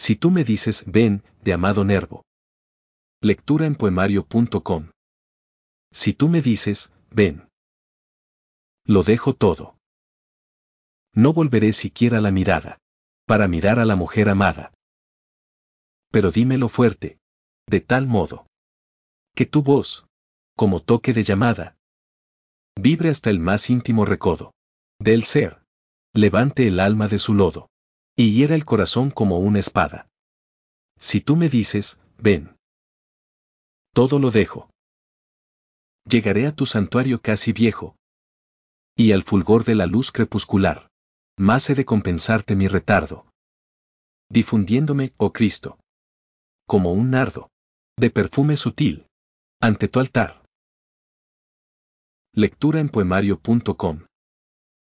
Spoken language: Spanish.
Si tú me dices ven, de Amado Nervo. Lectura en poemario.com. Si tú me dices ven. Lo dejo todo. No volveré siquiera la mirada. Para mirar a la mujer amada. Pero dímelo fuerte. De tal modo. Que tu voz, como toque de llamada, vibre hasta el más íntimo recodo del ser. Levante el alma de su lodo. Y hiera el corazón como una espada. Si tú me dices, ven. Todo lo dejo. Llegaré a tu santuario casi viejo. Y al fulgor de la luz crepuscular. Más he de compensarte mi retardo. Difundiéndome, oh Cristo. Como un nardo. De perfume sutil. Ante tu altar. Lectura en poemario.com